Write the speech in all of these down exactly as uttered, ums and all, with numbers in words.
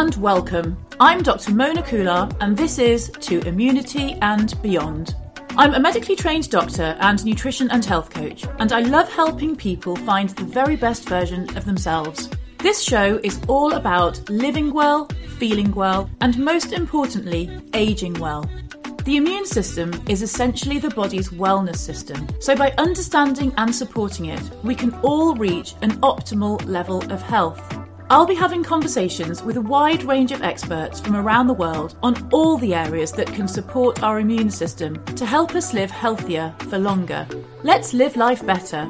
and welcome. I'm Doctor Mona Kular and this is To Immunity and Beyond. I'm a medically trained doctor and nutrition and health coach, and I love helping people find the very best version of themselves. This show is all about living well, feeling well, and most importantly, aging well. The immune system is essentially the body's wellness system, so by understanding and supporting it, we can all reach an optimal level of health. I'll be having conversations with a wide range of experts from around the world on all the areas that can support our immune system to help us live healthier for longer. Let's live life better.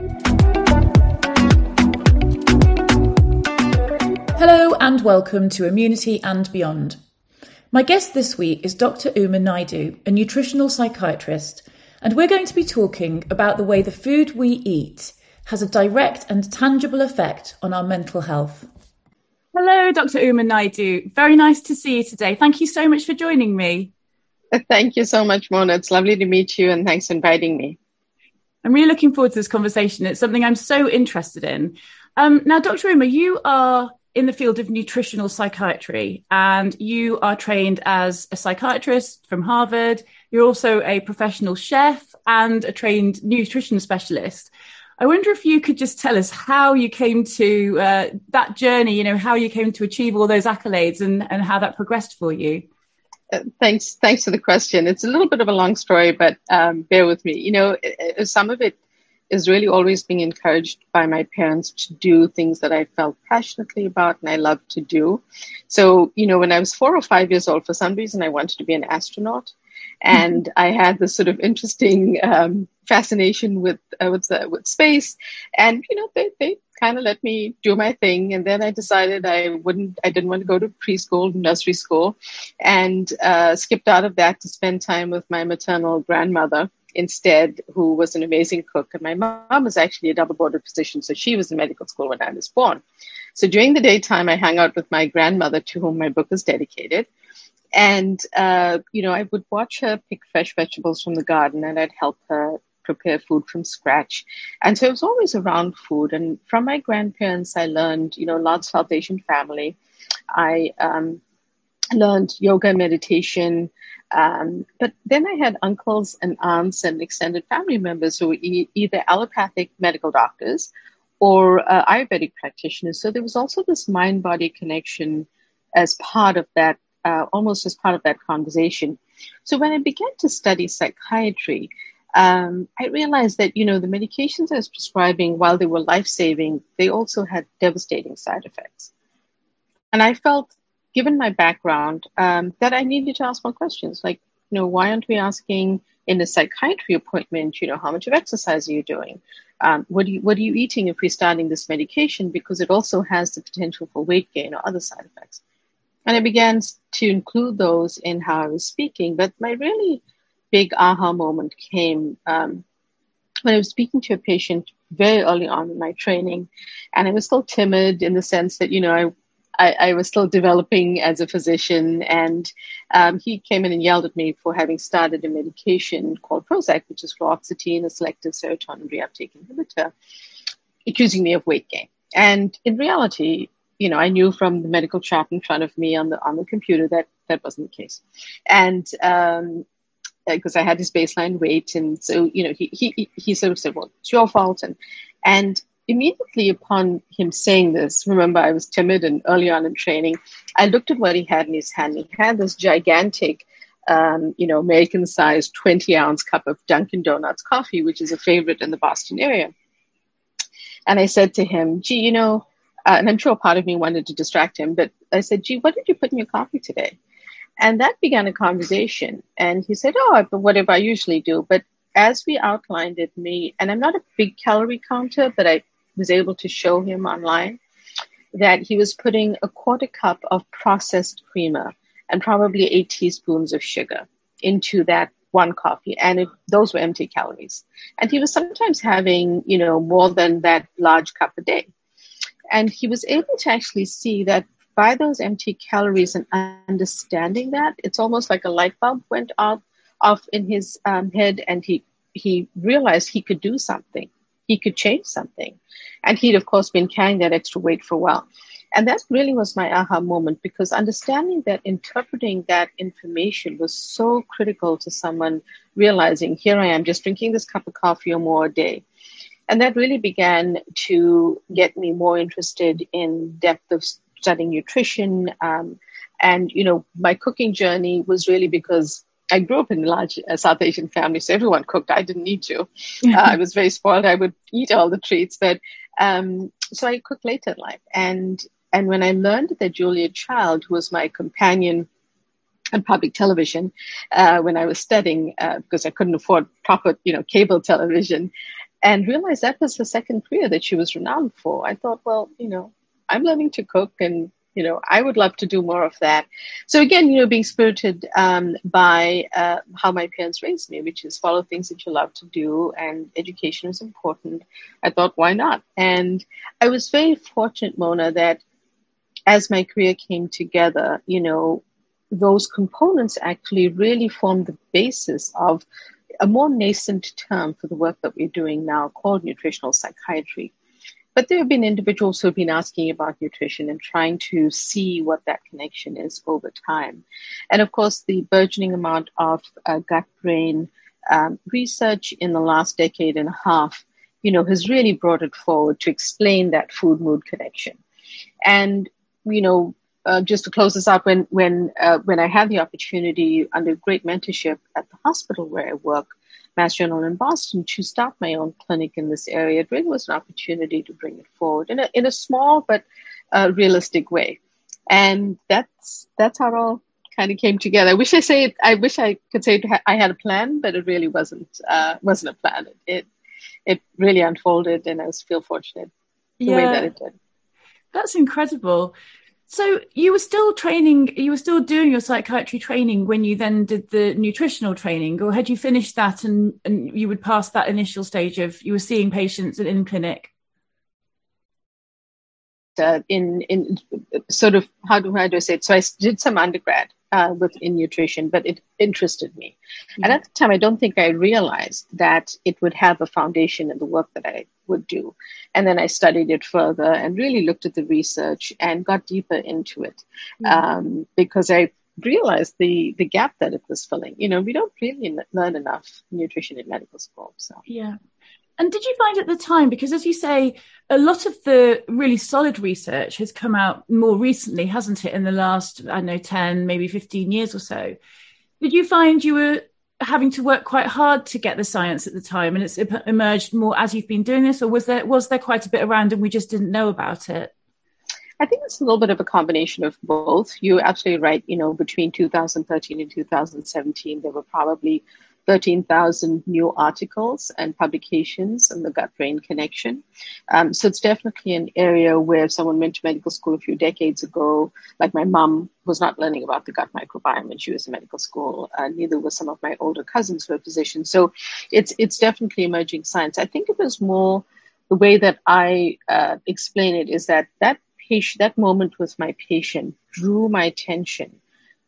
Hello and welcome to Immunity and Beyond. My guest this week is Doctor Uma Naidu, a nutritional psychiatrist, and we're going to be talking about the way the food we eat has a direct and tangible effect on our mental health. Hello, Doctor Uma Naidu. Very nice to see you today. Thank you so much for joining me. Thank you so much, Mona. It's lovely to meet you, and thanks for inviting me. I'm really looking forward to this conversation. It's something I'm so interested in. Um, now, Doctor Uma, you are in the field of nutritional psychiatry, and you are trained as a psychiatrist from Harvard. You're also a professional chef and a trained nutrition specialist. I wonder if you could just tell us how you came to uh, that journey, you know, how you came to achieve all those accolades and, and how that progressed for you. Uh, thanks. Thanks for the question. It's a little bit of a long story, but um, bear with me. You know, it, it, some of it is really always being encouraged by my parents to do things that I felt passionately about and I loved to do. So, you know, when I was four or five years old, for some reason, I wanted to be an astronaut. And I had this sort of interesting um, fascination with uh, with, uh, with space. And, you know, they, they kind of let me do my thing. And then I decided I wouldn't, I didn't want to go to preschool, nursery school, and uh, skipped out of that to spend time with my maternal grandmother instead, who was an amazing cook. And my mom was actually a double boarded physician, so she was in medical school when I was born. So during the daytime, I hung out with my grandmother, to whom my book is dedicated. And, uh, you know, I would watch her pick fresh vegetables from the garden, and I'd help her prepare food from scratch. And so I was always around food. And from my grandparents, I learned, you know, large South Asian family. I um, learned yoga, meditation. Um, but then I had uncles and aunts and extended family members who were e- either allopathic medical doctors or uh, Ayurvedic practitioners. So there was also this mind-body connection as part of that, uh, almost as part of that conversation. So when I began to study psychiatry, um, I realized that, you know, the medications I was prescribing, while they were life-saving, they also had devastating side effects. And I felt, given my background, um, that I needed to ask more questions. Like, you know, why aren't we asking in a psychiatry appointment, you know, how much of exercise are you doing? Um, what, do you, what are you eating if we're starting this medication? Because it also has the potential for weight gain or other side effects. And I began to include those in how I was speaking. But my really big aha moment came um, when I was speaking to a patient very early on in my training. And I was still timid in the sense that, you know, I I, I was still developing as a physician, and um, he came in and yelled at me for having started a medication called Prozac, which is fluoxetine, a selective serotonin reuptake inhibitor, accusing me of weight gain. And in reality, you know, I knew from the medical chart in front of me on the on the computer that that wasn't the case. And um, because I had his baseline weight, and so, you know, he he he sort of said, well, it's your fault. And and immediately upon him saying this, remember, I was timid and early on in training, I looked at what he had in his hand. He had this gigantic, um, you know, American-sized twenty-ounce cup of Dunkin' Donuts coffee, which is a favorite in the Boston area. And I said to him, gee, you know, uh, and I'm sure part of me wanted to distract him, but I said, gee, what did you put in your coffee today? And that began a conversation. And he said, oh, but whatever I usually do. But as we outlined it, me, and I'm not a big calorie counter, but I was able to show him online that he was putting a quarter cup of processed creamer and probably eight teaspoons of sugar into that one coffee. And it, those were empty calories. And he was sometimes having, you know, more than that large cup a day. And he was able to actually see that by those empty calories and understanding that, it's almost like a light bulb went off, off in his um, head, and he, he realized he could do something. He could change something. And he'd, of course, been carrying that extra weight for a while. And that really was my aha moment, because understanding that, interpreting that information was so critical to someone realizing, here I am just drinking this cup of coffee or more a day. And that really began to get me more interested in depth of studying nutrition. Um, and, you know, my cooking journey was really because I grew up in a large uh, South Asian family, so everyone cooked. I didn't need to. Uh, I was very spoiled. I would eat all the treats, but um, so I cooked later in life. And and when I learned that Julia Child, who was my companion on public television uh, when I was studying, uh, because I couldn't afford proper, you know, cable television, and realized that was the second career that she was renowned for, I thought, well, you know, I'm learning to cook, and you know, I would love to do more of that. So again, you know, being spirited um, by uh, how my parents raised me, which is follow things that you love to do, and education is important. I thought, why not? And I was very fortunate, Mona, that as my career came together, you know, those components actually really formed the basis of a more nascent term for the work that we're doing now called nutritional psychiatry. But there have been individuals who have been asking about nutrition and trying to see what that connection is over time. And of course, the burgeoning amount of uh, gut-brain um, research in the last decade and a half, you know, has really brought it forward to explain that food-mood connection. And, you know, uh, just to close this out, when when uh, when I had the opportunity under great mentorship at the hospital where I work, Mass General in Boston, to start my own clinic in this area, it really was an opportunity to bring it forward in a in a small but uh, realistic way, and that's that's how it all kind of came together. I wish I say it, I wish I could say it, I had a plan, but it really wasn't uh, wasn't a plan. It, it it really unfolded, and I feel fortunate the yeah, way that it did. That's incredible. So you were still training, you were still doing your psychiatry training when you then did the nutritional training, or had you finished that and, and you would pass that initial stage of you were seeing patients in clinic? Uh, in in sort of how do, how do I say it? So I did some undergrad uh, within nutrition, but it interested me. Mm-hmm. And at the time, I don't think I realized that it would have a foundation in the work that I would do. And then I studied it further and really looked at the research and got deeper into it, mm-hmm. um, because I realized the the gap that it was filling. You know, we don't really learn enough nutrition in medical school. So yeah. And did you find at the time, because as you say, a lot of the really solid research has come out more recently, hasn't it, in the last, I don't know, ten, maybe fifteen years or so. Did you find you were having to work quite hard to get the science at the time, and it's emerged more as you've been doing this, or was there was there quite a bit around and we just didn't know about it? I think it's a little bit of a combination of both. You're absolutely right. You know, between two thousand thirteen and two thousand seventeen, there were probably thirteen thousand new articles and publications on the gut-brain connection. Um, so it's definitely an area where if someone went to medical school a few decades ago, like my mom was not learning about the gut microbiome when she was in medical school. Uh, neither were some of my older cousins who are physicians. So it's it's definitely emerging science. I think it was more the way that I uh, explain it is that that patient, that moment with my patient drew my attention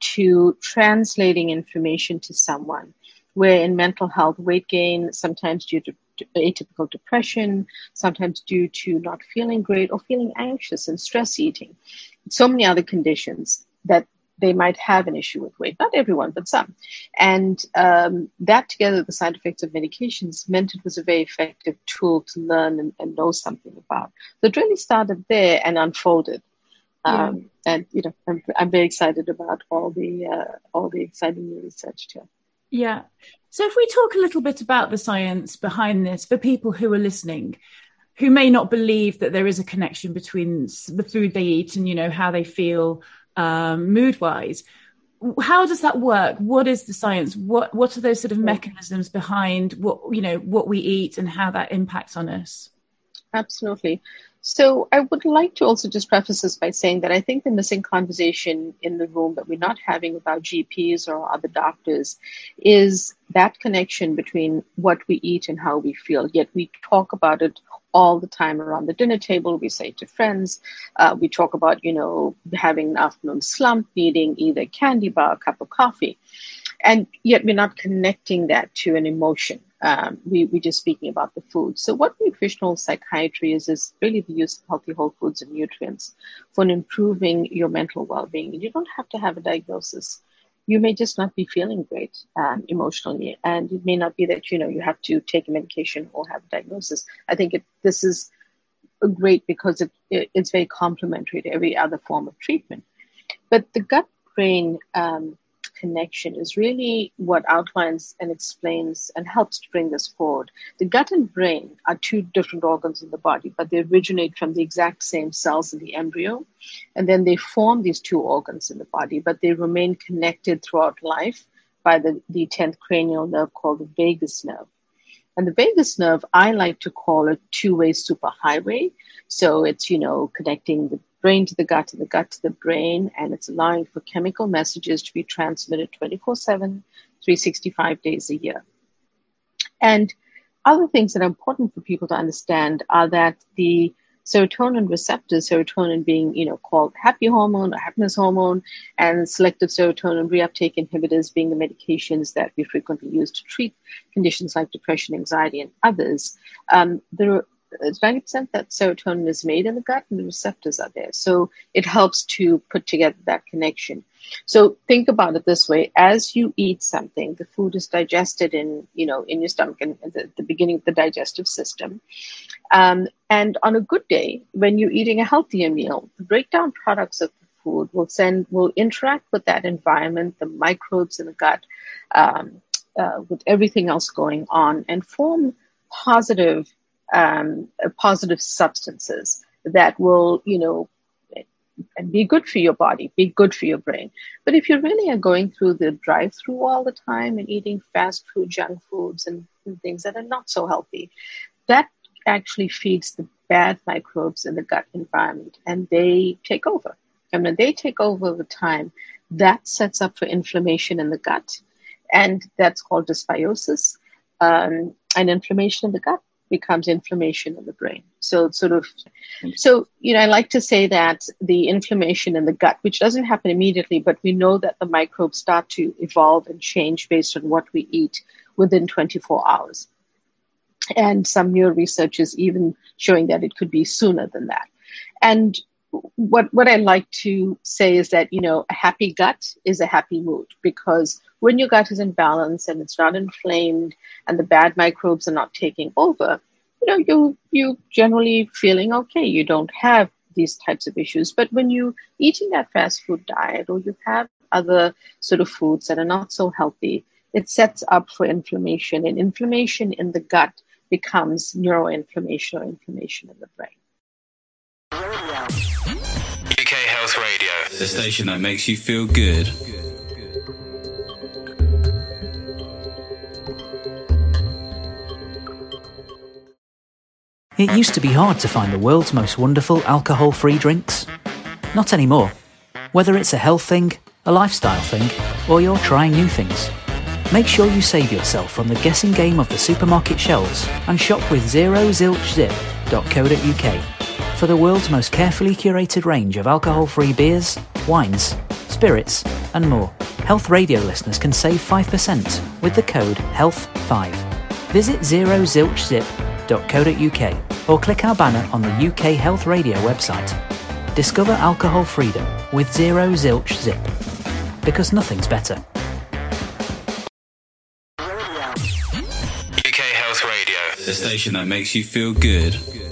to translating information to someone where in mental health, weight gain, sometimes due to atypical depression, sometimes due to not feeling great or feeling anxious and stress eating, so many other conditions that they might have an issue with weight. Not everyone, but some. And um, that together with the side effects of medications meant it was a very effective tool to learn and, and know something about. So it really started there and unfolded. Yeah. Um, and, you know, I'm, I'm very excited about all the uh, all the exciting new research too. Yeah. So if we talk a little bit about the science behind this for people who are listening, who may not believe that there is a connection between the food they eat and, you know, how they feel um, mood-wise, how does that work? What is the science? What what are those sort of mechanisms behind what, you know, what we eat and how that impacts on us? Absolutely. So I would like to also just preface this by saying that I think the missing conversation in the room that we're not having about G Ps or other doctors is that connection between what we eat and how we feel. Yet we talk about it all the time around the dinner table. We say to friends, uh, we talk about, you know, having an afternoon slump, needing either a candy bar or a cup of coffee. And yet we're not connecting that to an emotion. Um, we, we're just speaking about the food. So what nutritional psychiatry is, is really the use of healthy whole foods and nutrients for improving your mental well-being. You don't have to have a diagnosis. You may just not be feeling great um, emotionally. And it may not be that, you know, you have to take a medication or have a diagnosis. I think it, this is great because it, it, it's very complementary to every other form of treatment. But the gut-brain um, connection is really what outlines and explains and helps to bring this forward. The gut and brain are two different organs in the body, but they originate from the exact same cells in the embryo. And then they form these two organs in the body, but they remain connected throughout life by the, the tenth cranial nerve called the vagus nerve. And the vagus nerve, I like to call a two-way superhighway. So it's, you know, connecting the brain to the gut and the gut to the brain, and it's allowing for chemical messages to be transmitted twenty-four seven, three hundred sixty-five days a year. And other things that are important for people to understand are that the serotonin receptors, serotonin being, you know, called happy hormone or happiness hormone, and selective serotonin reuptake inhibitors being the medications that we frequently use to treat conditions like depression, anxiety, and others. Um, there It's ninety percent that serotonin is made in the gut and the receptors are there. So it helps to put together that connection. So think about it this way. As you eat something, the food is digested in, you know, in your stomach and at the, the beginning of the digestive system. Um, and on a good day, when you're eating a healthier meal, the breakdown products of the food will send, will interact with that environment, the microbes in the gut, um, uh, with everything else going on, and form positive Um, positive substances that will, you know, be good for your body, be good for your brain. But if you really are going through the drive-through all the time and eating fast food, junk foods, and, and things that are not so healthy, that actually feeds the bad microbes in the gut environment, and they take over. And when they take over over time, that sets up for inflammation in the gut, and that's called dysbiosis. Um, and inflammation in the gut becomes inflammation in the brain. So it's sort of, so, you know, I like to say that the inflammation in the gut, which doesn't happen immediately, but we know that the microbes start to evolve and change based on what we eat within twenty-four hours. And some new research is even showing that it could be sooner than that. And what, what I like to say is that, you know, a happy gut is a happy mood, because when your gut is in balance and it's not inflamed and the bad microbes are not taking over, you know, you, you generally feeling okay. You don't have these types of issues. But when you're eating that fast food diet, or you have other sort of foods that are not so healthy, it sets up for inflammation, and inflammation in the gut becomes neuroinflammation or inflammation in the brain. U K Health Radio, the station that makes you feel good. It used to be hard to find the world's most wonderful alcohol-free drinks. Not anymore. Whether it's a health thing, a lifestyle thing, or you're trying new things, make sure you save yourself from the guessing game of the supermarket shelves and shop with zero zilch zip dot co dot uk for the world's most carefully curated range of alcohol-free beers, wines, spirits, and more. Health Radio listeners can save five percent with the code health five. Visit zero zilch zip dot co dot uk or click our banner on the U K Health Radio website. Discover alcohol freedom with Zero Zilch Zip, because nothing's better. U K Health Radio, the station that makes you feel good.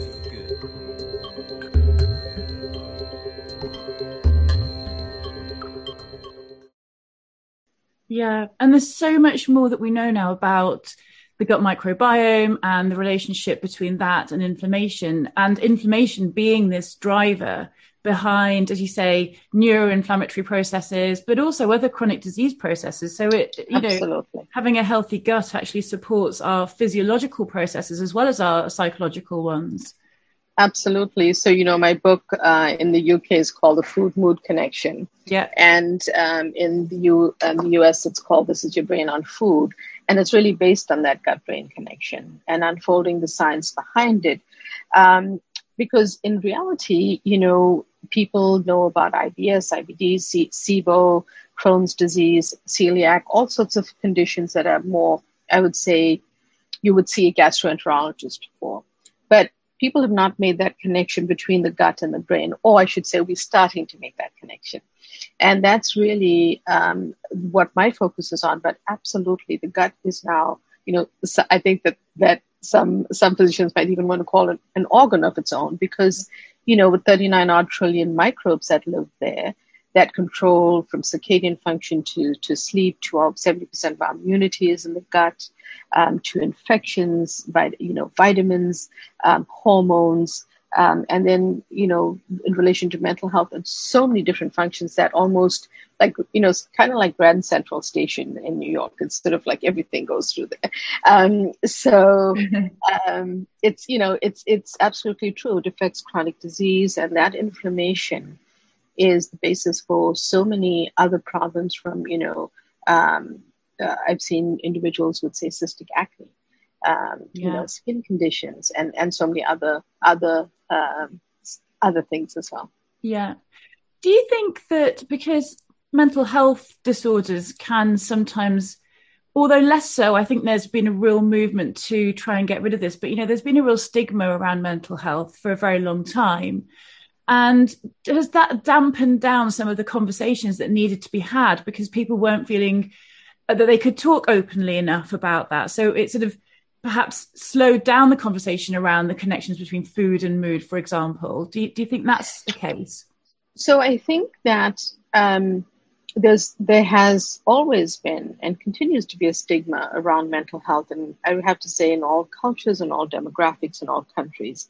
Yeah, and there's so much more that we know now about the gut microbiome and the relationship between that and inflammation, and inflammation being this driver behind, as you say, neuroinflammatory processes, but also other chronic disease processes. So it, you Absolutely. know, having a healthy gut actually supports our physiological processes as well as our psychological ones. Absolutely. So, you know, my book uh, in the U K is called The Food Mood Connection. Yeah. And um, in the, U, um, the U S, it's called This Is Your Brain on Food. And it's really based on that gut-brain connection and unfolding the science behind it. Um, because in reality, you know, people know about I B S, I B D, C- SIBO, Crohn's disease, celiac, all sorts of conditions that are more, I would say, you would see a gastroenterologist for. But people have not made that connection between the gut and the brain, or I should say we're starting to make that connection. And that's really um, what my focus is on. But absolutely, the gut is now, you know, I think that that some some physicians might even want to call it an organ of its own, because, you know, with thirty-nine odd trillion microbes that live there, that control from circadian function to, to sleep, to our seventy percent of our immunity is in the gut, um, to infections, vit- you know, vitamins, um, hormones, um, and then, you know, in relation to mental health and so many different functions that almost like, you know, it's kind of like Grand Central Station in New York. It's sort of like everything goes through there. Um, so um, it's, you know, it's, it's absolutely true. It affects chronic disease, and that inflammation is the basis for so many other problems from, you know, um, uh, I've seen individuals with, say, cystic acne, um, yeah. you know, skin conditions, and, and so many other, other, um, other things as well. Yeah. Do you think that because mental health disorders can sometimes, although less so, I think there's been a real movement to try and get rid of this, but, you know, there's been a real stigma around mental health for a very long time. And has that dampened down some of the conversations that needed to be had because people weren't feeling that they could talk openly enough about that? So it sort of perhaps slowed down the conversation around the connections between food and mood, for example. Do you, do you think that's the case? So I think that um, there's there has always been and continues to be a stigma around mental health. And I would have to say in all cultures and all demographics in all countries.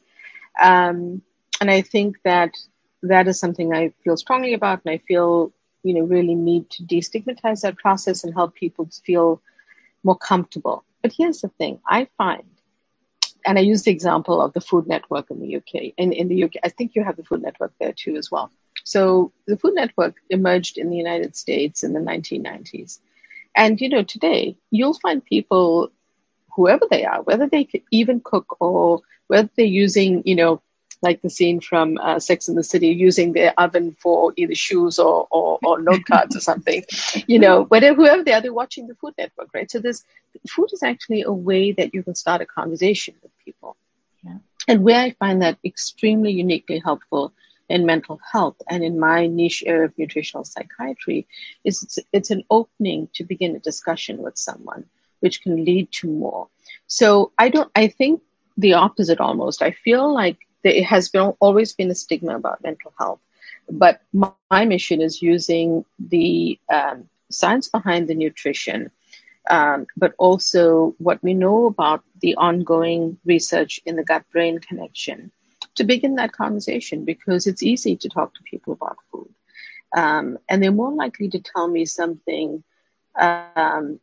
Um, And I think that that is something I feel strongly about, and I feel, you know, really need to destigmatize that process and help people feel more comfortable. But here's the thing, I find, and I use the example of the Food Network in the U K. In, in the U K, I think you have the Food Network there too as well. So the Food Network emerged in the United States in the nineteen nineties. And, you know, today you'll find people, whoever they are, whether they could even cook or whether they're using, you know, like the scene from uh, Sex and the City, using their oven for either shoes or, or, or note cards or something, you know, whatever, whoever they are, they're watching the Food Network, right? So this food is actually a way that you can start a conversation with people. Yeah. And where I find that extremely uniquely helpful in mental health and in my niche area of nutritional psychiatry is it's, it's an opening to begin a discussion with someone, which can lead to more. So I don't, I think the opposite almost. I feel like it has been always been a stigma about mental health, but my, my mission is using the um, science behind the nutrition, um, but also what we know about the ongoing research in the gut-brain connection to begin that conversation, because it's easy to talk to people about food. Um, and they're more likely to tell me something um,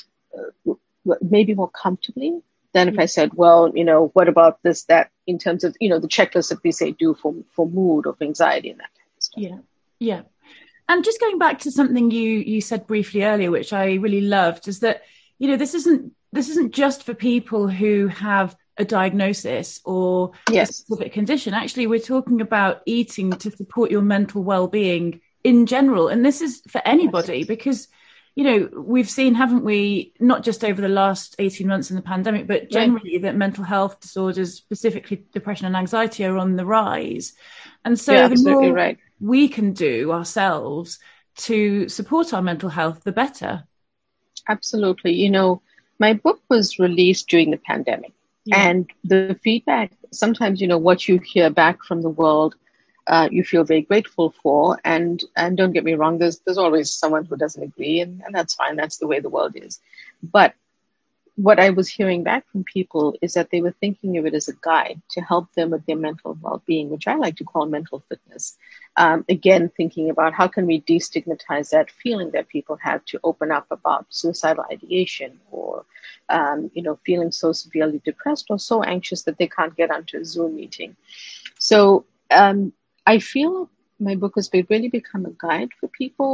maybe more comfortably than if I said, well, you know, what about this, that, in terms of, you know, the checklist that we say do for, for mood or for anxiety and that kind of stuff. Yeah, yeah. And just going back to something you you said briefly earlier, which I really loved, is that, you know, this isn't this isn't just for people who have a diagnosis or yes. a specific condition. Actually, we're talking about eating to support your mental well-being in general. And this is for anybody, yes. because you know, we've seen, haven't we, not just over the last eighteen months in the pandemic, but generally right. that mental health disorders, specifically depression and anxiety, are on the rise. And so yeah, the more right. we can do ourselves to support our mental health, the better. Absolutely. You know, my book was released during the pandemic. Yeah. And the feedback, sometimes, you know, what you hear back from the world, Uh, you feel very grateful for. And and don't get me wrong, there's there's always someone who doesn't agree, and, and that's fine. That's the way the world is. But what I was hearing back from people is that they were thinking of it as a guide to help them with their mental well-being, which I like to call mental fitness. Um, again, thinking about how can we destigmatize that feeling that people have to open up about suicidal ideation or, um, you know, feeling so severely depressed or so anxious that they can't get onto a Zoom meeting. So um, I feel my book has really become a guide for people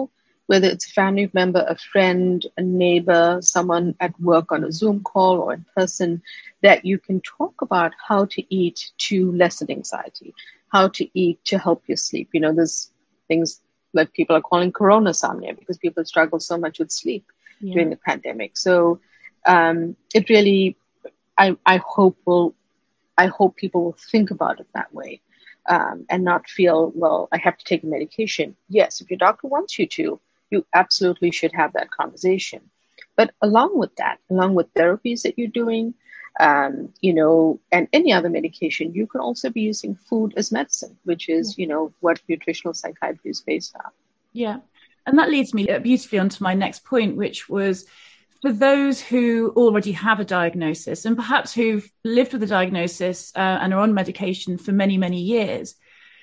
whether it's a family member, a friend, a neighbor, someone at work on a Zoom call or in person, that you can talk about how to eat to lessen anxiety, how to eat to help you sleep. You know, there's things that people are calling coronasomnia because people struggle so much with sleep yeah. during the pandemic. So um, it really, I, I hope will, I hope people will think about it that way um, and not feel, well, I have to take a medication. Yes, if your doctor wants you to, you absolutely should have that conversation. But along with that, along with therapies that you're doing, um, you know, and any other medication, you can also be using food as medicine, which is, yeah. you know, what nutritional psychiatry is based on. Yeah. And that leads me beautifully onto my next point, which was for those who already have a diagnosis and perhaps who've lived with a diagnosis uh, and are on medication for many, many years,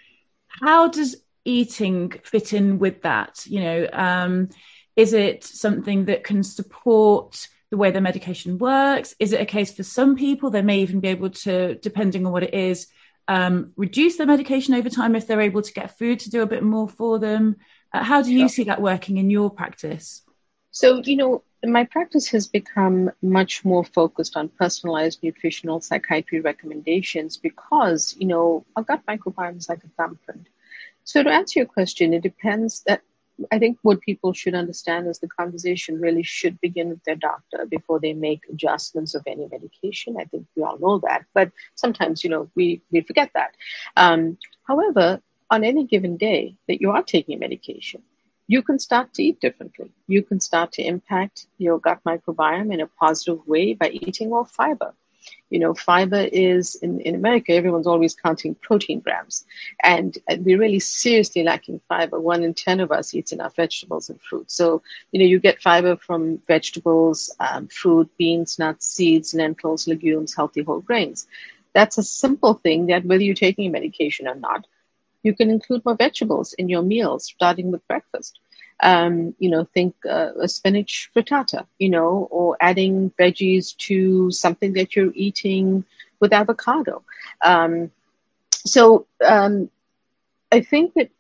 how does eating fit in with that? You know, um, is it something that can support the way the medication works? Is it a case for some people, they may even be able to, depending on what it is, um, reduce their medication over time if they're able to get food to do a bit more for them? Uh, how do you sure. see that working in your practice? So, you know, my practice has become much more focused on personalized nutritional psychiatry recommendations because, you know, our gut microbiome is like a thumbprint. So to answer your question, it depends that I think what people should understand is the conversation really should begin with their doctor before they make adjustments of any medication. I think we all know that, but sometimes, you know, we, we forget that. Um, however, on any given day that you are taking a medication, you can start to eat differently. You can start to impact your gut microbiome in a positive way by eating more fiber. You know, fiber is, in, in America, everyone's always counting protein grams. And we're really seriously lacking fiber. One in ten of us eats enough vegetables and fruit. So, you know, you get fiber from vegetables, um, fruit, beans, nuts, seeds, lentils, legumes, healthy whole grains. That's a simple thing that whether you're taking a medication or not, you can include more vegetables in your meals, starting with breakfast. Um, you know, think uh, a spinach frittata, you know, or adding veggies to something that you're eating with avocado. Um, so um, I think that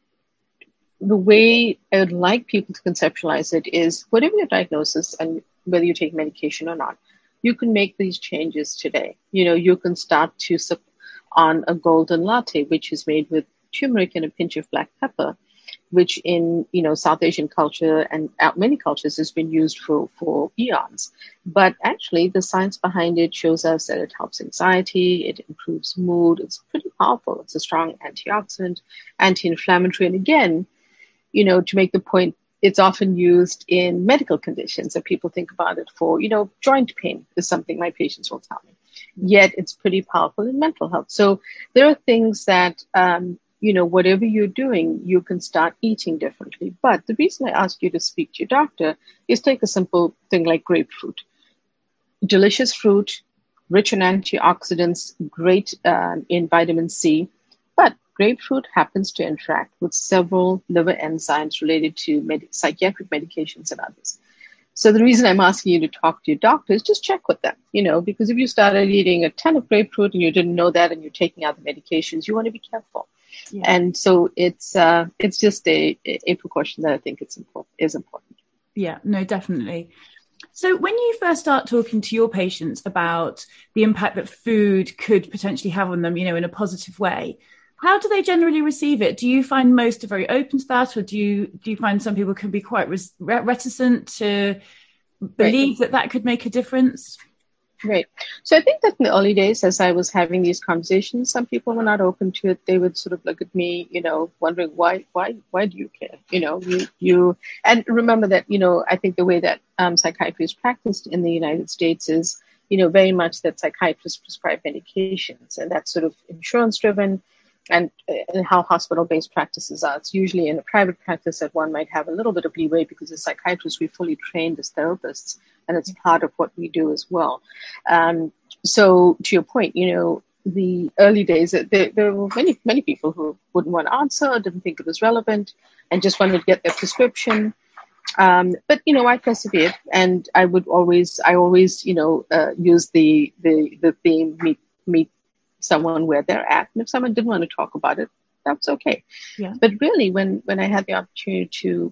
the way I would like people to conceptualize it is whatever your diagnosis and whether you take medication or not, you can make these changes today. You know, you can start to sip on a golden latte, which is made with turmeric and a pinch of black pepper, which in, you know, South Asian culture and many cultures has been used for, for eons. But actually, the science behind it shows us that it helps anxiety, it improves mood. It's pretty powerful. It's a strong antioxidant, anti-inflammatory. And again, you know, to make the point, it's often used in medical conditions that people think about it for, you know, joint pain is something my patients will tell me. Yet it's pretty powerful in mental health. So there are things that, um, you know, whatever you're doing, you can start eating differently. But the reason I ask you to speak to your doctor is take a simple thing like grapefruit. Delicious fruit, rich in antioxidants, great um, in vitamin C. But grapefruit happens to interact with several liver enzymes related to med- psychiatric medications and others. So the reason I'm asking you to talk to your doctor is just check with them, you know, because if you started eating a ton of grapefruit and you didn't know that and you're taking other medications, you want to be careful. Yeah. And so it's uh, it's just a, a precaution that I think it's important, is important. Yeah, no, definitely. So when you first start talking to your patients about the impact that food could potentially have on them, you know, in a positive way, how do they generally receive it? Do you find most are very open to that, or do you do you find some people can be quite res- reticent to believe right. that that could make a difference? Right. So I think that in the early days, as I was having these conversations, some people were not open to it. They would sort of look at me, you know, wondering why, why, why do you care? You know, you, you, and remember that, you know, I think the way that um, psychiatry is practiced in the United States is, you know, very much that psychiatrists prescribe medications, and that's sort of insurance driven. And, and how hospital-based practices are. It's usually in a private practice that one might have a little bit of leeway because as psychiatrists, we're fully trained as therapists, and it's part of what we do as well. Um, so to your point, you know, the early days, there, there were many, many people who wouldn't want to answer, didn't think it was relevant, and just wanted to get their prescription. Um, but, you know, I persevered, and I would always, I always, you know, uh, use the, the, the theme, meet, meet, someone where they're at. And if someone didn't want to talk about it, that's okay. Yeah. But really, when, when I had the opportunity to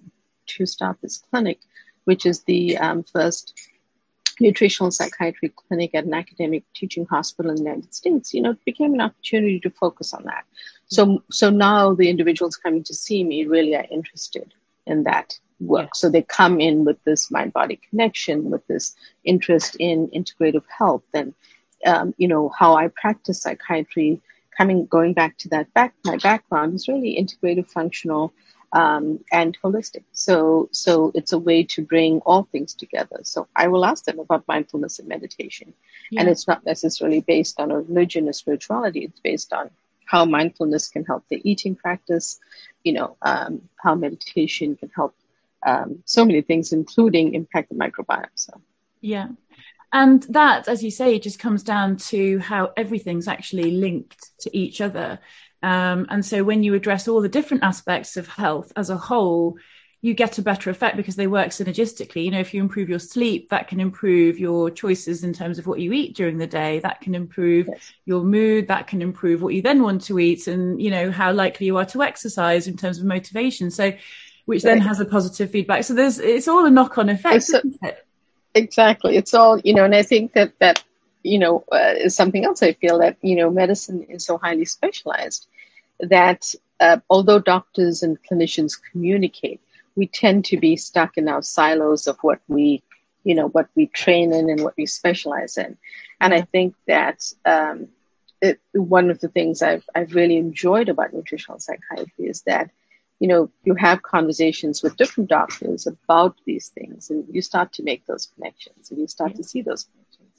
to start this clinic, which is the um, first nutritional psychiatry clinic at an academic teaching hospital in the United States, you know, it became an opportunity to focus on that. So, so now the individuals coming to see me really are interested in that work. Yeah. So they come in with this mind-body connection, with this interest in integrative health, and um, you know, how I practice psychiatry. Coming, going back to that back, my background is really integrative, functional, um, and holistic. So, so it's a way to bring all things together. So I will ask them about mindfulness and meditation, yeah. and it's not necessarily based on a religion or spirituality. It's based on how mindfulness can help the eating practice, you know, um, how meditation can help um, so many things, including impact the microbiome. So, yeah. And that, as you say, just comes down to how everything's actually linked to each other. Um, and so when you address all the different aspects of health as a whole, you get a better effect because they work synergistically. You know, if you improve your sleep, that can improve your choices in terms of what you eat during the day. That can improve yes. your mood. That can improve what you then want to eat, and, you know, how likely you are to exercise in terms of motivation. So, which then has a positive feedback. So there's, it's all a knock-on effect, so, isn't it? Exactly. It's all, you know, and I think that that, you know, uh, is something else I feel that, you know, medicine is so highly specialized that uh, although doctors and clinicians communicate, we tend to be stuck in our silos of what we, you know, what we train in and what we specialize in. And I think that um, it, one of the things I've, I've really enjoyed about nutritional psychiatry is that, you know, you have conversations with different doctors about these things, and you start to make those connections, and you start yeah. to see those connections.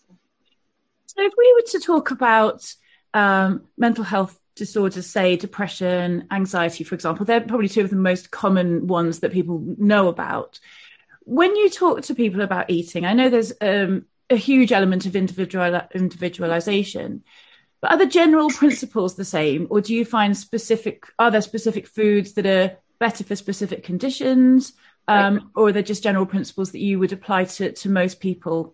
So if we were to talk about um, mental health disorders, say depression, anxiety, for example, they're probably two of the most common ones that people know about. When you talk to people about eating, I know there's um, a huge element of individual individualization. But are the general principles the same, or do you find specific, are there specific foods that are better for specific conditions, um, right. or are there just general principles that you would apply to, to most people?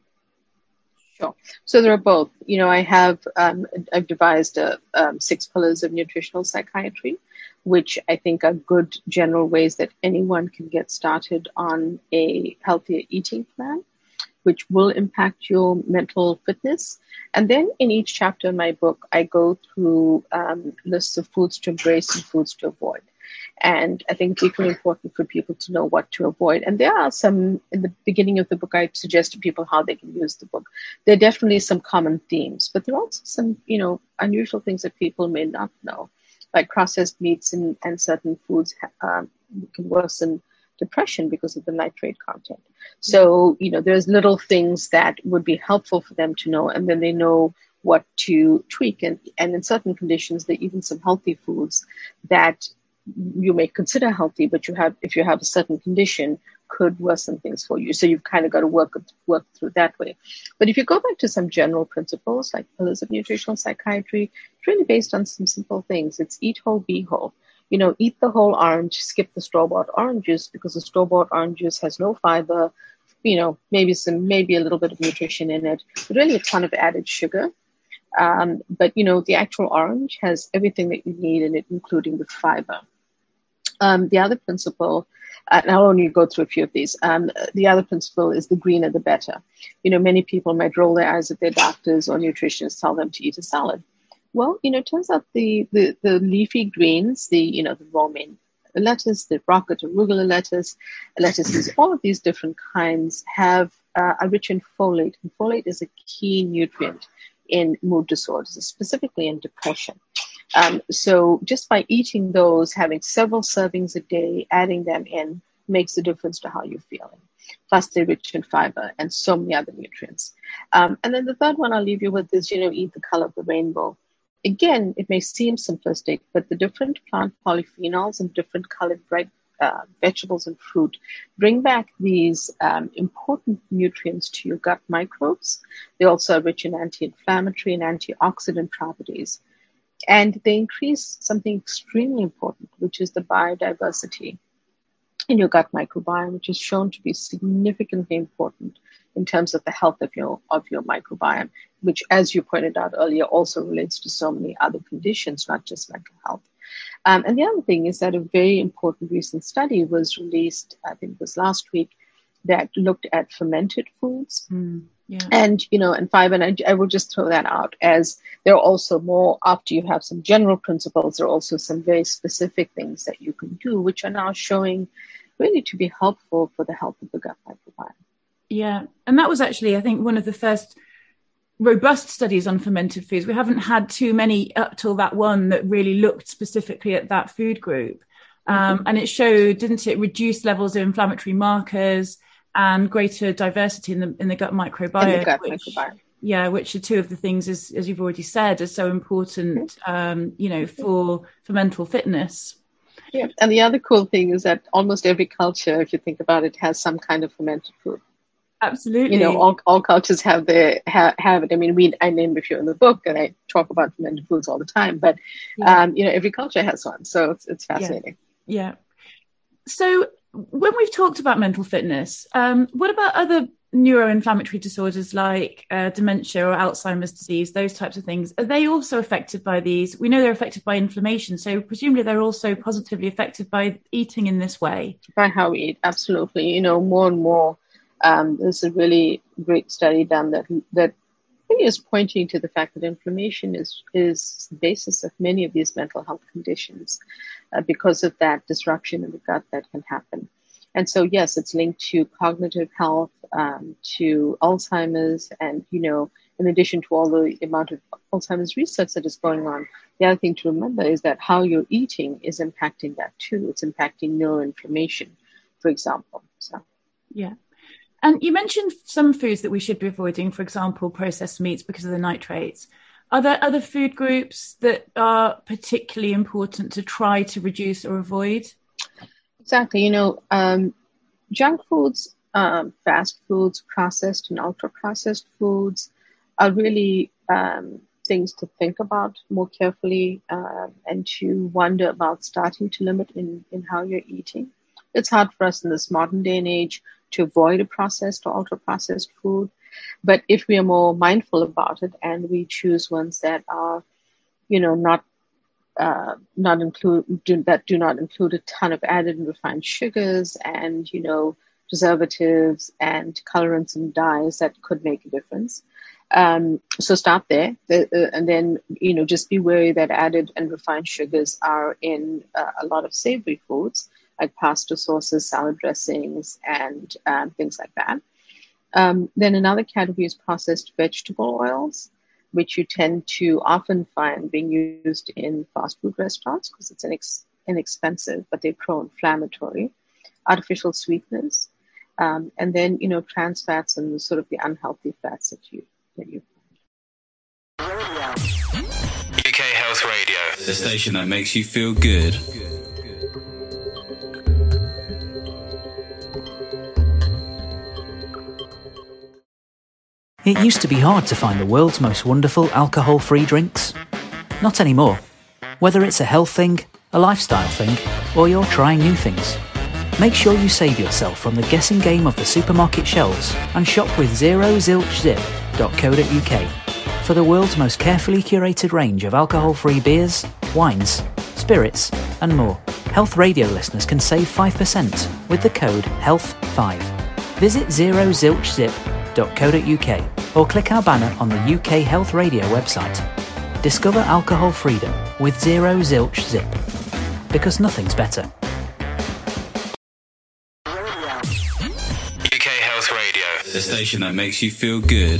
Sure. So there are both. You know, I have, um, I've devised a, um, six pillars of nutritional psychiatry, which I think are good general ways that anyone can get started on a healthier eating plan, which will impact your mental fitness. And then in each chapter in my book, I go through um, lists of foods to embrace and foods to avoid. And I think it's equally important for people to know what to avoid. And there are some, in the beginning of the book, I suggest to people how they can use the book. There are definitely some common themes, but there are also some, you know, unusual things that people may not know, like processed meats and, and certain foods um, can worsen depression because of the nitrate content. So, you know, there's little things that would be helpful for them to know, and then they know what to tweak. And, and in certain conditions, there are even some healthy foods that you may consider healthy, but you have, if you have a certain condition, could worsen things for you. So you've kind of got to work work through that way. But if you go back to some general principles, like pillars of nutritional psychiatry, it's really based on some simple things. It's eat whole, be whole. You know, eat the whole orange, skip the store-bought oranges, because the store-bought oranges has no fiber, you know, maybe some, maybe a little bit of nutrition in it, but really a ton of added sugar. Um, but, you know, the actual orange has everything that you need in it, including the fiber. Um, the other principle, uh, and I'll only go through a few of these. Um, the other principle is the greener the better. You know, many people might roll their eyes at their doctors or nutritionists tell them to eat a salad. Well, you know, it turns out the, the, the leafy greens, the, you know, the romaine lettuce, the rocket arugula lettuce, lettuces, all of these different kinds have uh, are rich in folate. And folate is a key nutrient in mood disorders, specifically in depression. Um, so just by eating those, having several servings a day, adding them in, makes a difference to how you're feeling. Plus, they're rich in fiber and so many other nutrients. Um, and then the third one I'll leave you with is, you know, eat the color of the rainbow. Again, it may seem simplistic, but the different plant polyphenols and different colored bright uh, vegetables and fruit bring back these um, important nutrients to your gut microbes. They also are rich in anti-inflammatory and antioxidant properties. And they increase something extremely important, which is the biodiversity in your gut microbiome, which is shown to be significantly important in terms of the health of your of your microbiome, which, as you pointed out earlier, also relates to so many other conditions, not just mental health. Um, and the other thing is that a very important recent study was released, I think it was last week, that looked at fermented foods. Mm, yeah. And, you know, and five, and I, I will just throw that out as there are also more, after you have some general principles, there are also some very specific things that you can do, which are now showing really to be helpful for the health of the gut microbiome. Yeah. And that was actually, I think, one of the first robust studies on fermented foods. We haven't had too many up till that one that really looked specifically at that food group. Um, mm-hmm. And it showed, didn't it, reduced levels of inflammatory markers and greater diversity in the in the gut microbiome. In the gut which, microbiome. Yeah, which are two of the things, as, as you've already said, are so important, um, you know, for, for mental fitness. Yeah, and the other cool thing is that almost every culture, if you think about it, has some kind of fermented food. Absolutely. You know, all, all cultures have their have, have it. I mean, we I name a few in the book, and I talk about fermented foods all the time. But yeah. um, you know, every culture has one, so it's it's fascinating. Yeah. yeah. So when we've talked about mental fitness, um, what about other neuroinflammatory disorders like uh, dementia or Alzheimer's disease? Those types of things, are they also affected by these? We know they're affected by inflammation, so presumably they're also positively affected by eating in this way. By how we eat, absolutely. You know, more and more. Um, there's a really great study done that that really is pointing to the fact that inflammation is is the basis of many of these mental health conditions uh, because of that disruption in the gut that can happen. And so, yes, it's linked to cognitive health, um, to Alzheimer's, and, you know, in addition to all the amount of Alzheimer's research that is going on, the other thing to remember is that how you're eating is impacting that too. It's impacting neuroinflammation, for example. So, yeah. And you mentioned some foods that we should be avoiding, for example, processed meats because of the nitrates. Are there other food groups that are particularly important to try to reduce or avoid? Exactly. You know, um, junk foods, um, fast foods, processed and ultra-processed foods are really um, things to think about more carefully uh, and to wonder about starting to limit in, in how you're eating. It's hard for us in this modern day and age to avoid a processed or ultra-processed food. But if we are more mindful about it and we choose ones that are, you know, not uh, not include do, that do not include a ton of added and refined sugars and, you know, preservatives and colorants and dyes, that could make a difference. Um, so start there, the, uh, and then, you know, just be wary that added and refined sugars are in uh, a lot of savory foods, like pasta sauces, salad dressings, and um, things like that. Um, then another category is processed vegetable oils, which you tend to often find being used in fast food restaurants because it's inex- inexpensive, but they're pro-inflammatory, artificial sweeteners, um, and then, you know, trans fats and sort of the unhealthy fats that you that you. U K Health Radio, the station that makes you feel good. It used to be hard to find the world's most wonderful alcohol-free drinks. Not anymore. Whether it's a health thing, a lifestyle thing, or you're trying new things, make sure you save yourself from the guessing game of the supermarket shelves and shop with zero zilch zip dot co dot uk for the world's most carefully curated range of alcohol-free beers, wines, spirits, and more. Health Radio listeners can save five percent with the code health five. Visit zero zilch zip dot co dot uk or click our banner on the U K Health Radio website. Discover alcohol freedom with Zero Zilch Zip, because nothing's better. U K Health Radio, the station that makes you feel good.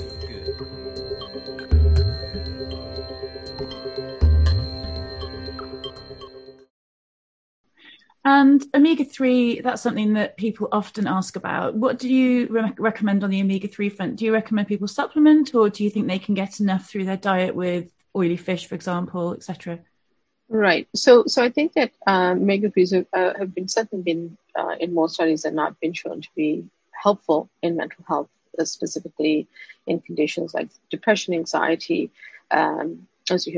And omega three, that's something that people often ask about. What do you re- recommend on the omega three front? Do you recommend people supplement, or do you think they can get enough through their diet with oily fish, for example, et cetera? Right. So so I think that um, omega threes have, uh, have been certainly been uh, in more studies and not been shown to be helpful in mental health, uh, specifically in conditions like depression, anxiety, um, as you hear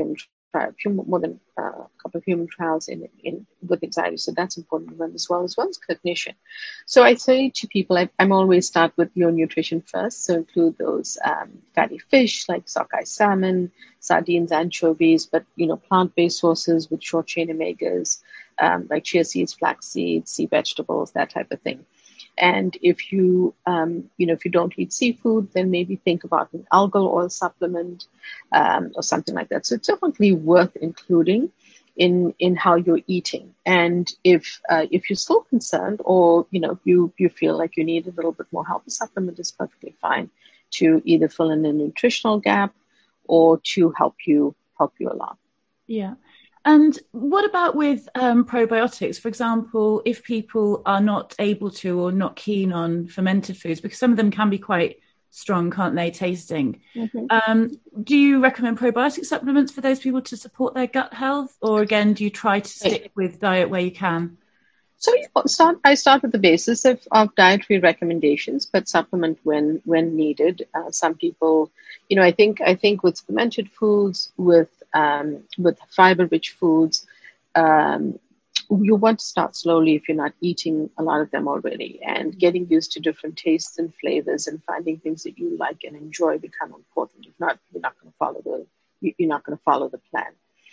a few more than uh, a couple of human trials in, in with anxiety. So that's important to run as well, as well as cognition. So I say to people, I, I'm always start with your nutrition first. So include those um, fatty fish like sockeye salmon, sardines, anchovies, but, you know, plant-based sources with short chain omegas, um, like chia seeds, flax seeds, sea vegetables, that type of thing. And if you, um, you know, if you don't eat seafood, then maybe think about an algal oil supplement um, or something like that. So it's definitely worth including in in how you're eating. And if uh, if you're still concerned, or you know, you you feel like you need a little bit more help, a supplement is perfectly fine to either fill in a nutritional gap or to help you help you along. Yeah. And what about with um, probiotics? For example, if people are not able to or not keen on fermented foods, because some of them can be quite strong, can't they, tasting? Mm-hmm. Um, do you recommend probiotic supplements for those people to support their gut health? Or again, do you try to stick with diet where you can? So start, I start with the basis of, of dietary recommendations, but supplement when when needed. Uh, some people, you know, I think I think with fermented foods, with um, with fiber-rich foods, um, you want to start slowly if you're not eating a lot of them already, and getting used to different tastes and flavors and finding things that you like and enjoy become important. If not, you're not going to follow the you're not going to follow the plan.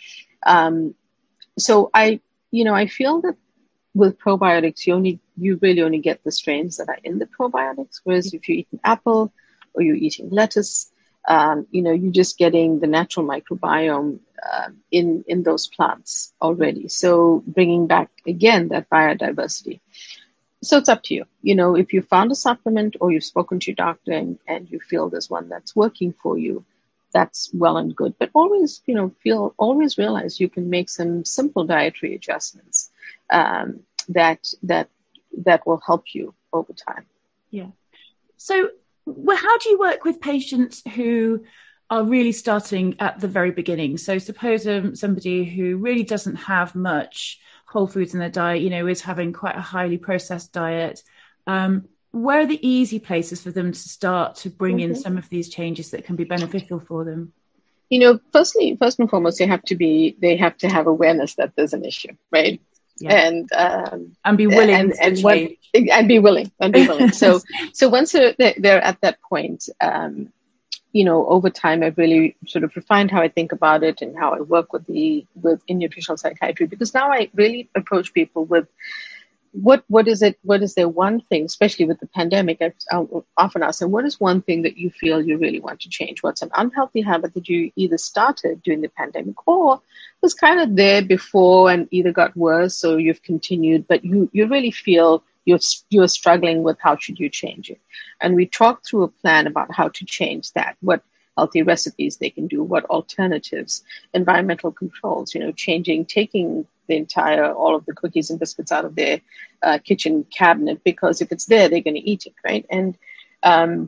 Um, so I, you know, I feel that with probiotics, you only you really only get the strains that are in the probiotics. Whereas if you eat an apple or you're eating lettuce, um, you know, you're just getting the natural microbiome uh, in in those plants already. So bringing back again that biodiversity. So it's up to you. You know, if you found a supplement or you've spoken to your doctor and, and you feel there's one that's working for you, that's well and good. But always, you know, feel always realize you can make some simple dietary adjustments um, that that that will help you over time. Yeah. So, well, how do you work with patients who are really starting at the very beginning? So, suppose um, somebody who really doesn't have much whole foods in their diet, you know, is having quite a highly processed diet. Um, where are the easy places for them to start to bring mm-hmm. in some of these changes that can be beneficial for them? You know, firstly, first and foremost, they have to be, they have to have awareness that there's an issue, right? Yeah. And um, and be willing and, to and, change. What, and be willing and be willing. So, so once they're, they're at that point, um, you know, over time, I've really sort of refined how I think about it and how I work with the with in nutritional psychiatry, because now I really approach people with what what is it? What is their one thing, especially with the pandemic? I I'll often ask them, what is one thing that you feel you really want to change? What's an unhealthy habit that you either started during the pandemic or was kind of there before and either got worse or you've continued, but you, you really feel you're you're struggling with how should you change it? And we talk through a plan about how to change that, what healthy recipes they can do, what alternatives, environmental controls, you know, changing, taking the entire, all of the cookies and biscuits out of their uh, kitchen cabinet, because if it's there, they're going to eat it, right? And um,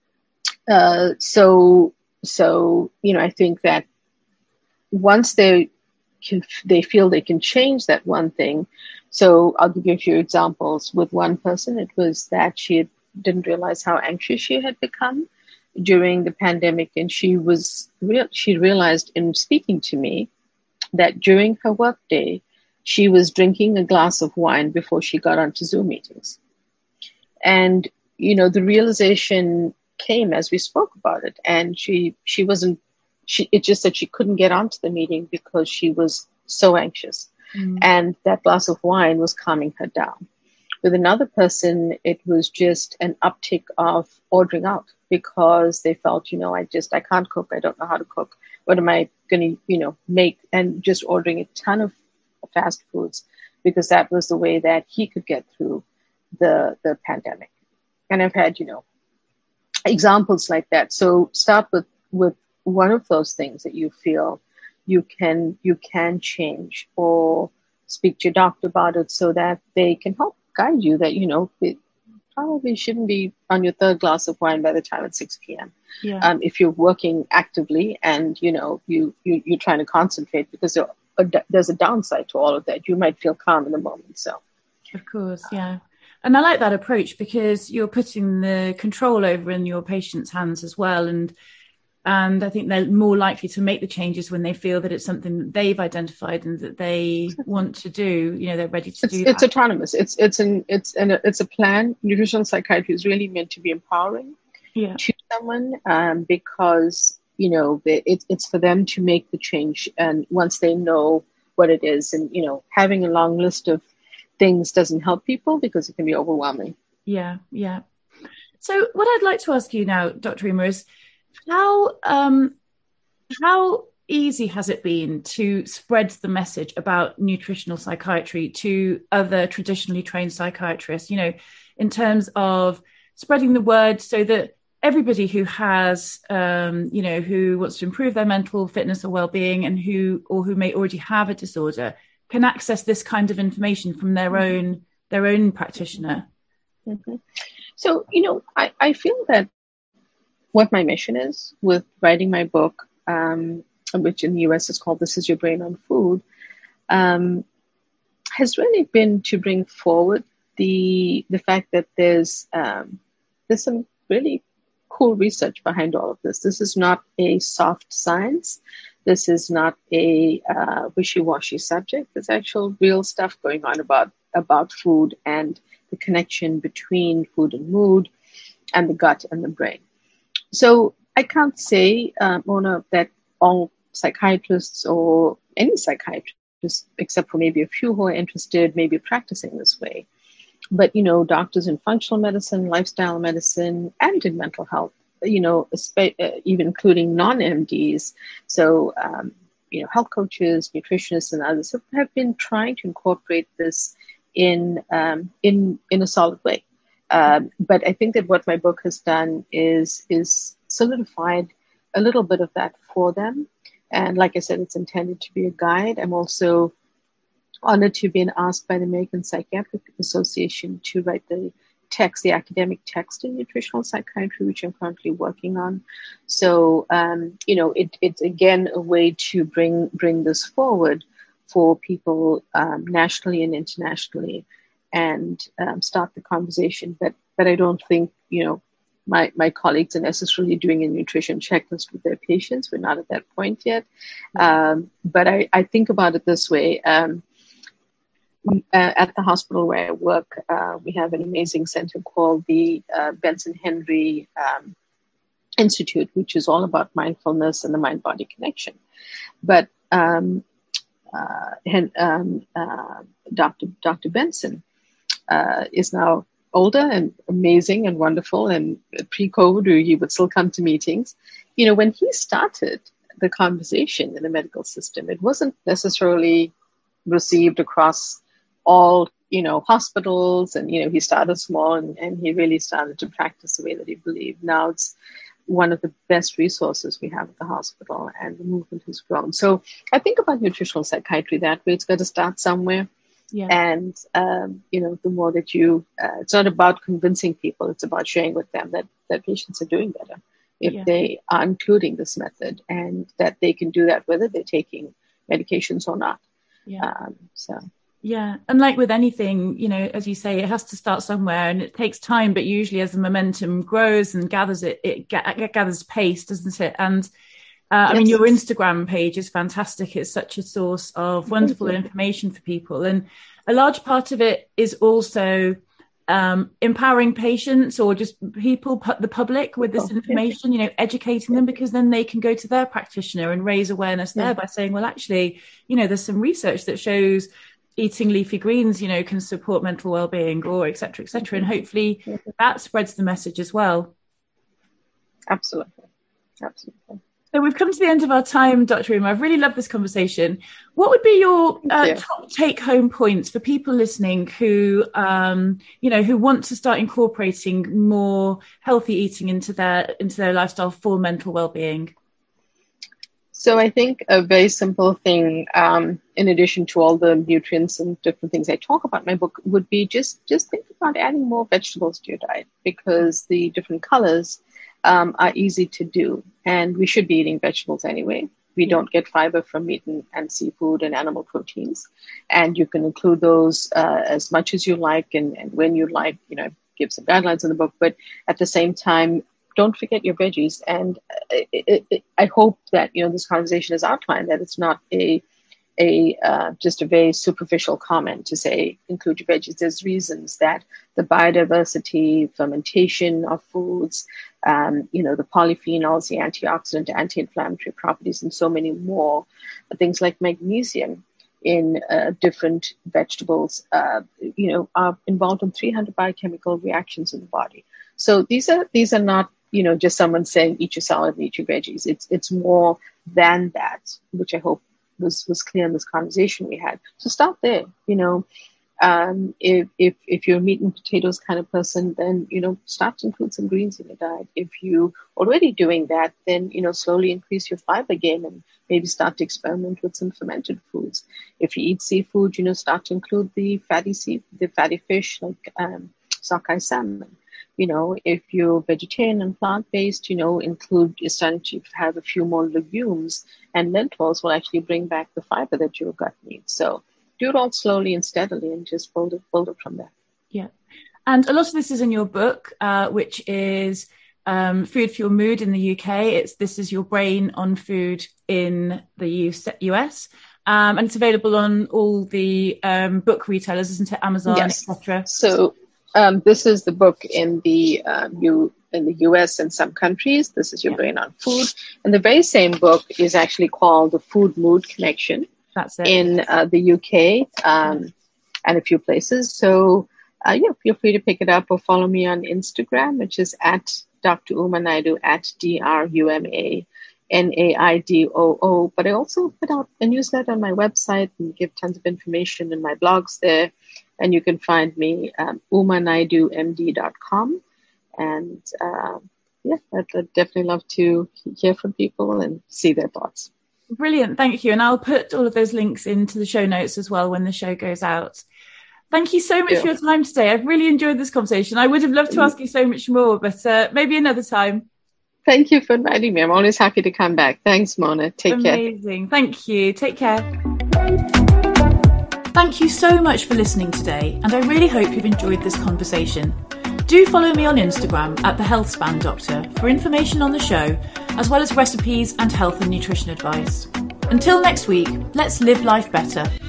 uh, so, so, you know, I think that once they can, they feel they can change that one thing. So I'll give you a few examples. With one person, it was that she had, didn't realize how anxious she had become during the pandemic, and she was real. She realized in speaking to me that during her workday, she was drinking a glass of wine before she got onto Zoom meetings. And, you know, the realization came as we spoke about it. And she, she wasn't, she, it just that she couldn't get onto the meeting because she was so anxious. Mm. And that glass of wine was calming her down. With another person, it was just an uptick of ordering out because they felt, you know, I just, I can't cook. I don't know how to cook. What am I going to, you know, make? And just ordering a ton of fast foods because that was the way that he could get through the, the pandemic. And I've had, you know, examples like that. So start with, with one of those things that you feel you can, you can change, or speak to your doctor about it so that they can help guide you that, you know, it probably shouldn't be on your third glass of wine by the time it's six p.m. Yeah. Um, if you're working actively and, you know, you, you, you're trying to concentrate, because there, a, there's a downside to all of that. You might feel calm in the moment. So, of course, yeah. And I like that approach because you're putting the control over in your patient's hands as well. And And I think they're more likely to make the changes when they feel that it's something that they've identified and that they want to do. You know, they're ready to it's, do it's that. autonomous. It's it's an it's an it's a plan. Nutritional psychiatry is really meant to be empowering yeah. to someone, um, because you know they, it, it's for them to make the change. And once they know what it is, and you know, having a long list of things doesn't help people because it can be overwhelming. Yeah, yeah. So what I'd like to ask you now, Doctor Uma, is how um, how easy has it been to spread the message about nutritional psychiatry to other traditionally trained psychiatrists, you know, in terms of spreading the word so that everybody who has, um, you know, who wants to improve their mental fitness or well-being and who, or who may already have a disorder, can access this kind of information from their mm-hmm. own, their own practitioner? Mm-hmm. So, you know, I, I feel that what my mission is with writing my book, um, which in the U S is called This Is Your Brain on Food, um, has really been to bring forward the the fact that there's um, there's some really cool research behind all of this. This is not a soft science. This is not a uh, wishy-washy subject. There's actual real stuff going on about about food and the connection between food and mood and the gut and the brain. So I can't say, uh, Mona, that all psychiatrists or any psychiatrist, except for maybe a few who are interested, may be practicing this way. But, you know, doctors in functional medicine, lifestyle medicine, and in mental health, you know, even including non-M Ds. So, um, you know, health coaches, nutritionists, and others have, have been trying to incorporate this in um, in in a solid way. Um, but I think that what my book has done is is solidified a little bit of that for them. And like I said, it's intended to be a guide. I'm also honored to be asked by the American Psychiatric Association to write the text, the academic text in nutritional psychiatry, which I'm currently working on. So, um, you know, it, it's again a way to bring bring this forward for people um, nationally and internationally, and um, start the conversation. But but I don't think, you know, my, my colleagues are necessarily doing a nutrition checklist with their patients. We're not at that point yet. Um, but I, I think about it this way. Um, uh, at the hospital where I work, uh, we have an amazing center called the uh, Benson Henry um, Institute, which is all about mindfulness and the mind-body connection. But um, uh, and, um, uh, Doctor Doctor Benson uh, is now older and amazing and wonderful, and pre-COVID he would still come to meetings. You know, when he started the conversation in the medical system, it wasn't necessarily received across all, you know, hospitals, and, you know, he started small and, and he really started to practice the way that he believed. Now it's one of the best resources we have at the hospital, and the movement has grown. So I think about nutritional psychiatry that way. It's got to start somewhere. Yeah. And, um, you know, the more that you, uh, it's not about convincing people, it's about sharing with them that, that patients are doing better if yeah. they are including this method, and that they can do that whether they're taking medications or not. Yeah. Um, so. Yeah. And like with anything, you know, as you say, it has to start somewhere, and it takes time, but usually as the momentum grows and gathers, it, it, it gathers pace, doesn't it? And Uh, I yes. mean, your Instagram page is fantastic. It's such a source of wonderful information for people. And a large part of it is also um, empowering patients or just people, the public, with this information, you know, educating them, because then they can go to their practitioner and raise awareness there yeah. by saying, well, actually, you know, there's some research that shows eating leafy greens, you know, can support mental well-being, or et cetera, et cetera. And hopefully that spreads the message as well. Absolutely. Absolutely. So we've come to the end of our time, Doctor Uma. I've really loved this conversation. What would be your uh, you. top take-home points for people listening who, um, you know, who want to start incorporating more healthy eating into their into their lifestyle for mental well-being? So I think a very simple thing, um, in addition to all the nutrients and different things I talk about in my book, would be just just think about adding more vegetables to your diet, because the different colors Um, are easy to do, and we should be eating vegetables anyway. We don't get fiber from meat and, and seafood and animal proteins, and you can include those uh, as much as you like and, and when you like. You know, give some guidelines in the book, but at the same time, don't forget your veggies. And it, it, it, I hope that, you know, this conversation has outlined that it's not a a uh, just a very superficial comment to say include your veggies. There's reasons that the biodiversity, fermentation of foods, um, you know, the polyphenols, the antioxidant, anti-inflammatory properties, and so many more, things like magnesium in uh, different vegetables, uh, you know, are involved in three hundred biochemical reactions in the body. So these are these are not, you know, just someone saying eat your salad and eat your veggies. It's it's more than that, which I hope was was clear in this conversation we had. So start there. You know, um, if if if you're a meat and potatoes kind of person, then, you know, start to include some greens in your diet. If you already doing that, then, you know, slowly increase your fiber game and maybe start to experiment with some fermented foods. If you eat seafood, you know, start to include the fatty sea, the fatty fish like um, sockeye salmon. You know, if you're vegetarian and plant-based, you know, include, you're starting to have a few more legumes, and lentils will actually bring back the fiber that your gut needs. So do it all slowly and steadily and just build it, build it from there. Yeah. And a lot of this is in your book, uh, which is um, Food for Your Mood in the U K. It's This Is Your Brain on Food in the U S. Um, and it's available on all the um, book retailers, isn't it? Amazon, yes. et cetera. So Um, this is the book in the um, U in the U S and some countries. This is Your yeah. Brain on Food, and the very same book is actually called The Food Mood Connection. That's it. In uh, the U K um, and a few places. So uh, yeah, feel free to pick it up or follow me on Instagram, which is at Doctor Uma Naidoo, at D R U M A N A I D O O. But I also put out a newsletter on my website and give tons of information in my blogs there. And you can find me um, uma naidoo m d dot com. And uh, yeah, I'd, I'd definitely love to hear from people and see their thoughts. Brilliant. Thank you. And I'll put all of those links into the show notes as well when the show goes out. Thank you so much yeah. for your time today. I've really enjoyed this conversation. I would have loved to ask you so much more, but uh, maybe another time. Thank you for inviting me. I'm always happy to come back. Thanks, Mona. Take Amazing. care. Amazing. Thank you. Take care. Thank you so much for listening today, and I really hope you've enjoyed this conversation. Do follow me on Instagram at The Health Span Doctor for information on the show, as well as recipes and health and nutrition advice. Until next week, let's live life better.